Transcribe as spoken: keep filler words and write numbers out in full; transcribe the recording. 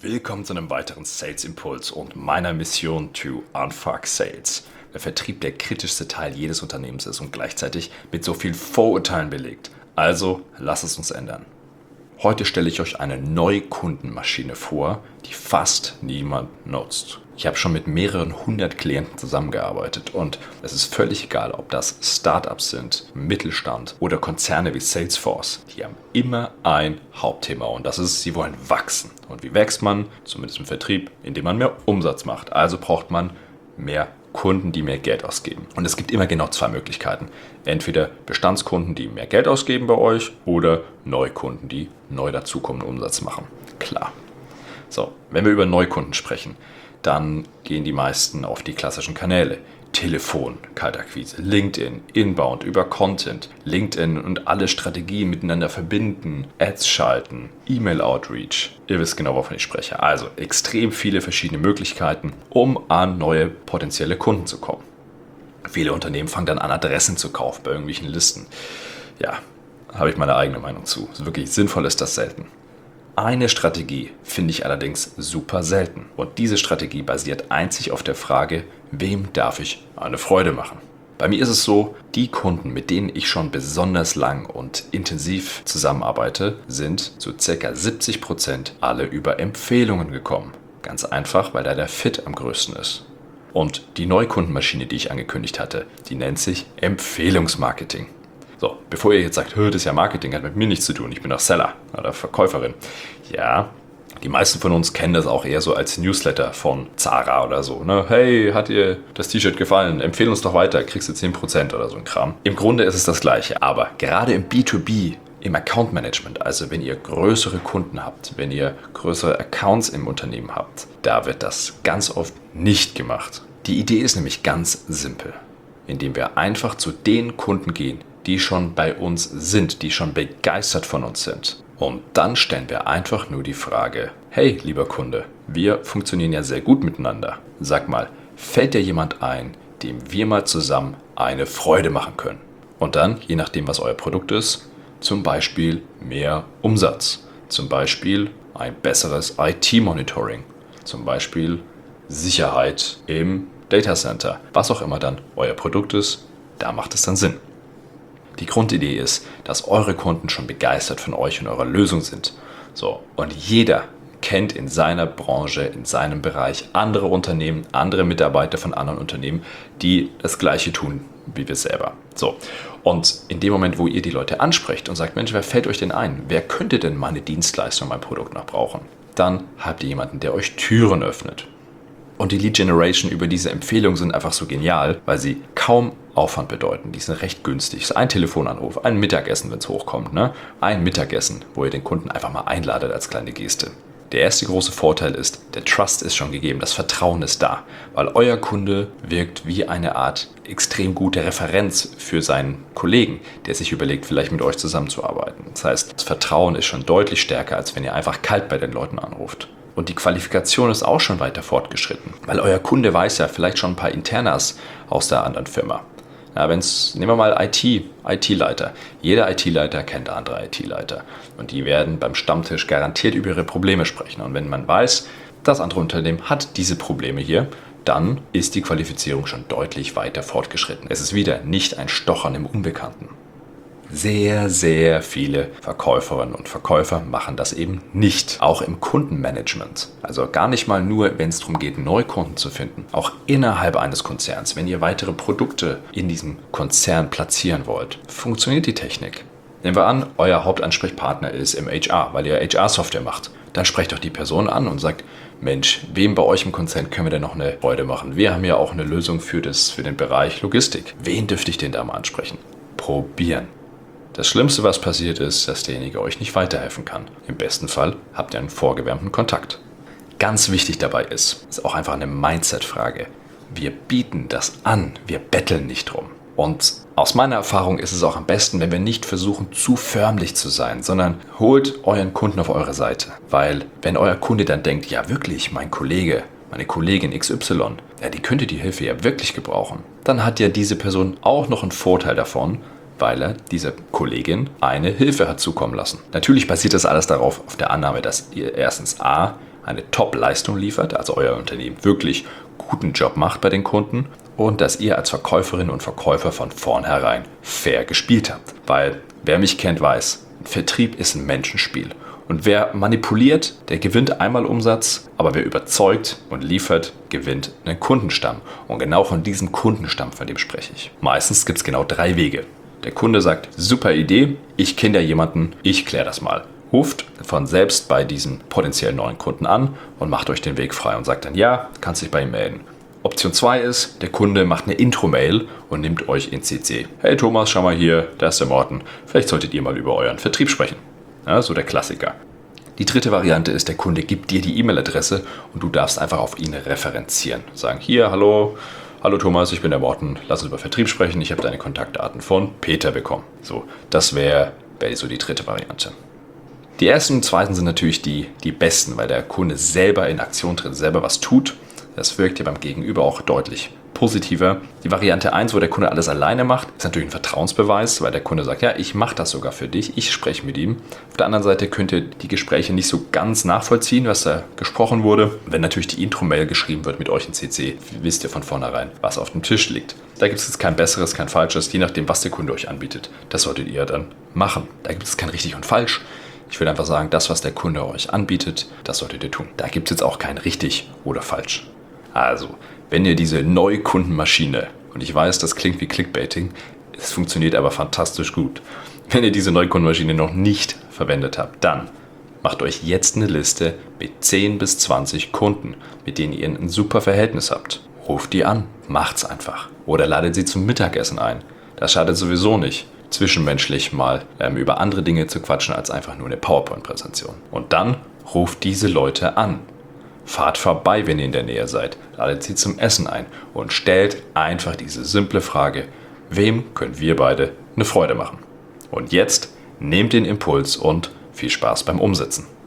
Willkommen zu einem weiteren Sales Impuls und meiner Mission to Unfuck Sales. Der Vertrieb der kritischste Teil jedes Unternehmens ist und gleichzeitig mit so viel Vorurteilen belegt. Also lasst es uns ändern. Heute stelle ich euch eine Neukundenmaschine vor, die fast niemand nutzt. Ich habe schon mit mehreren hundert Klienten zusammengearbeitet und es ist völlig egal, ob das Startups sind, Mittelstand oder Konzerne wie Salesforce. Die haben immer ein Hauptthema und das ist, sie wollen wachsen. Und wie wächst man, zumindest im Vertrieb, indem man mehr Umsatz macht. Also braucht man mehr Kunden, die mehr Geld ausgeben. Und es gibt immer genau zwei Möglichkeiten. Entweder Bestandskunden, die mehr Geld ausgeben bei euch oder Neukunden, die neu dazukommenden Umsatz machen. Klar. So, wenn wir über Neukunden sprechen, dann gehen die meisten auf die klassischen Kanäle. Telefon, Kaltakquise, LinkedIn, Inbound über Content, LinkedIn und alle Strategien miteinander verbinden, Ads schalten, E-Mail-Outreach. Ihr wisst genau, wovon ich spreche. Also extrem viele verschiedene Möglichkeiten, um an neue potenzielle Kunden zu kommen. Viele Unternehmen fangen dann an, Adressen zu kaufen bei irgendwelchen Listen. Ja, habe ich meine eigene Meinung zu. Wirklich sinnvoll ist das selten. Eine Strategie finde ich allerdings super selten. Und diese Strategie basiert einzig auf der Frage, wem darf ich eine Freude machen? Bei mir ist es so, die Kunden, mit denen ich schon besonders lang und intensiv zusammenarbeite, sind zu ca. siebzig Prozent alle über Empfehlungen gekommen. Ganz einfach, weil da der Fit am größten ist. Und die Neukundenmaschine, die ich angekündigt hatte, die nennt sich Empfehlungsmarketing. So, bevor ihr jetzt sagt, das ist ja Marketing, hat mit mir nichts zu tun, ich bin doch Seller oder Verkäuferin. Ja, die meisten von uns kennen das auch eher so als Newsletter von Zara oder so. Ne? Hey, hat dir das T-Shirt gefallen? Empfehle uns doch weiter, kriegst du zehn Prozent oder so ein Kram. Im Grunde ist es das Gleiche, aber gerade im B zwei B, im Account Management, also wenn ihr größere Kunden habt, wenn ihr größere Accounts im Unternehmen habt, da wird das ganz oft nicht gemacht. Die Idee ist nämlich ganz simpel, indem wir einfach zu den Kunden gehen, die schon bei uns sind, die schon begeistert von uns sind. Und dann stellen wir einfach nur die Frage, hey, lieber Kunde, wir funktionieren ja sehr gut miteinander. Sag mal, fällt dir jemand ein, dem wir mal zusammen eine Freude machen können? Und dann, je nachdem, was euer Produkt ist, zum Beispiel mehr Umsatz, zum Beispiel ein besseres I T-Monitoring, zum Beispiel Sicherheit im Datacenter, was auch immer dann euer Produkt ist, da macht es dann Sinn. Die Grundidee ist, dass eure Kunden schon begeistert von euch und eurer Lösung sind. So, und jeder kennt in seiner Branche, in seinem Bereich andere Unternehmen, andere Mitarbeiter von anderen Unternehmen, die das Gleiche tun wie wir selber. So, und in dem Moment, wo ihr die Leute ansprecht und sagt, Mensch, wer fällt euch denn ein? Wer könnte denn meine Dienstleistung, mein Produkt noch brauchen? Dann habt ihr jemanden, der euch Türen öffnet. Und die Lead Generation über diese Empfehlungen sind einfach so genial, weil sie kaum Aufwand bedeuten. Die sind recht günstig. Ein Telefonanruf, ein Mittagessen, wenn es hochkommt. Ne? Ein Mittagessen, wo ihr den Kunden einfach mal einladet als kleine Geste. Der erste große Vorteil ist, der Trust ist schon gegeben, das Vertrauen ist da, weil euer Kunde wirkt wie eine Art extrem gute Referenz für seinen Kollegen, der sich überlegt, vielleicht mit euch zusammenzuarbeiten. Das heißt, das Vertrauen ist schon deutlich stärker, als wenn ihr einfach kalt bei den Leuten anruft. Und die Qualifikation ist auch schon weiter fortgeschritten, weil euer Kunde weiß ja vielleicht schon ein paar Internas aus der anderen Firma. Ja, wenn's, nehmen wir mal I T, I T-Leiter. Jeder I T-Leiter kennt andere I T-Leiter. Und die werden beim Stammtisch garantiert über ihre Probleme sprechen. Und wenn man weiß, das andere Unternehmen hat diese Probleme hier, dann ist die Qualifizierung schon deutlich weiter fortgeschritten. Es ist wieder nicht ein Stochern im Unbekannten. Sehr, sehr viele Verkäuferinnen und Verkäufer machen das eben nicht. Auch im Kundenmanagement. Also gar nicht mal nur, wenn es darum geht, Neukunden zu finden. Auch innerhalb eines Konzerns, wenn ihr weitere Produkte in diesem Konzern platzieren wollt, funktioniert die Technik. Nehmen wir an, euer Hauptansprechpartner ist im H R, weil ihr H R-Software macht. Dann sprecht doch die Person an und sagt, Mensch, wem bei euch im Konzern können wir denn noch eine Freude machen? Wir haben ja auch eine Lösung für, das, für den Bereich Logistik. Wen dürfte ich denn da mal ansprechen? Probieren. Das Schlimmste, was passiert ist, dass derjenige euch nicht weiterhelfen kann. Im besten Fall habt ihr einen vorgewärmten Kontakt. Ganz wichtig dabei ist, ist auch einfach eine Mindset-Frage. Wir bieten das an, wir betteln nicht drum. Und aus meiner Erfahrung ist es auch am besten, wenn wir nicht versuchen, zu förmlich zu sein, sondern holt euren Kunden auf eure Seite. Weil wenn euer Kunde dann denkt, ja wirklich, mein Kollege, meine Kollegin X Y, ja, die könnte die Hilfe ja wirklich gebrauchen, dann hat ja diese Person auch noch einen Vorteil davon, weil er dieser Kollegin eine Hilfe hat zukommen lassen. Natürlich basiert das alles darauf, auf der Annahme, dass ihr erstens A, eine Top-Leistung liefert, also euer Unternehmen wirklich guten Job macht bei den Kunden und dass ihr als Verkäuferin und Verkäufer von vornherein fair gespielt habt. Weil wer mich kennt, weiß, Vertrieb ist ein Menschenspiel. Und wer manipuliert, der gewinnt einmal Umsatz, aber wer überzeugt und liefert, gewinnt einen Kundenstamm. Und genau von diesem Kundenstamm, von dem spreche ich. Meistens gibt es genau drei Wege. Der Kunde sagt, super Idee, ich kenne ja jemanden, ich kläre das mal. Ruft von selbst bei diesem potenziellen neuen Kunden an und macht euch den Weg frei und sagt dann, ja, kannst dich bei ihm melden. Option zwei ist, der Kunde macht eine Intro-Mail und nimmt euch in C C. Hey Thomas, schau mal hier, da ist der Morten. Vielleicht solltet ihr mal über euren Vertrieb sprechen. Ja, so der Klassiker. Die dritte Variante ist, der Kunde gibt dir die E-Mail-Adresse und du darfst einfach auf ihn referenzieren. Sagen, hier, hallo, hallo Thomas, ich bin der Morten, lass uns über Vertrieb sprechen, ich habe deine Kontaktdaten von Peter bekommen. So, das wäre wär so die dritte Variante. Die ersten und zweiten sind natürlich die, die besten, weil der Kunde selber in Aktion tritt, selber was tut. Das wirkt ja beim Gegenüber auch deutlich positiver. Die Variante eins, wo der Kunde alles alleine macht, ist natürlich ein Vertrauensbeweis, weil der Kunde sagt, ja, ich mache das sogar für dich, ich spreche mit ihm. Auf der anderen Seite könnt ihr die Gespräche nicht so ganz nachvollziehen, was da gesprochen wurde. Wenn natürlich die Intro-Mail geschrieben wird mit euch in C C, wisst ihr von vornherein, was auf dem Tisch liegt. Da gibt es jetzt kein besseres, kein falsches, je nachdem, was der Kunde euch anbietet. Das solltet ihr dann machen. Da gibt es kein richtig und falsch. Ich würde einfach sagen, das, was der Kunde euch anbietet, das solltet ihr tun. Da gibt es jetzt auch kein richtig oder falsch. Also, wenn ihr diese Neukundenmaschine, und ich weiß, das klingt wie Clickbaiting, es funktioniert aber fantastisch gut. Wenn ihr diese Neukundenmaschine noch nicht verwendet habt, dann macht euch jetzt eine Liste mit zehn bis zwanzig Kunden, mit denen ihr ein super Verhältnis habt. Ruft die an, macht's einfach. Oder ladet sie zum Mittagessen ein. Das schadet sowieso nicht, zwischenmenschlich mal ähm, über andere Dinge zu quatschen, als einfach nur eine PowerPoint-Präsentation. Und dann ruft diese Leute an. Fahrt vorbei, wenn ihr in der Nähe seid, ladet sie zum Essen ein und stellt einfach diese simple Frage, wem können wir beide eine Freude machen? Und jetzt nehmt den Impuls und viel Spaß beim Umsetzen.